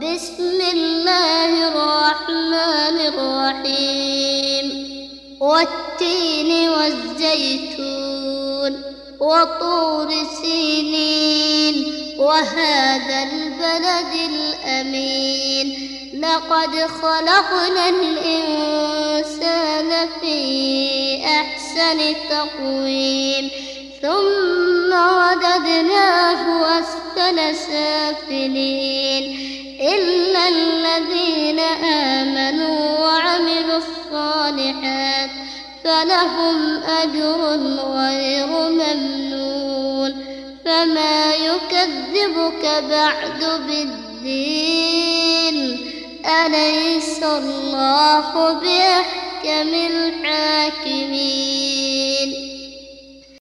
بسم الله الرحمن الرحيم والتين والزيتون وطور سينين وهذا البلد الأمين لقد خلقنا الإنسان في أحسن تقويم ثم رددناه أسفل سافلين إلا الذين آمنوا وعملوا الصالحات فلهم أجر غير ممنون فما يكذبك بعد بالدين أليس الله بأحكم الحاكمين.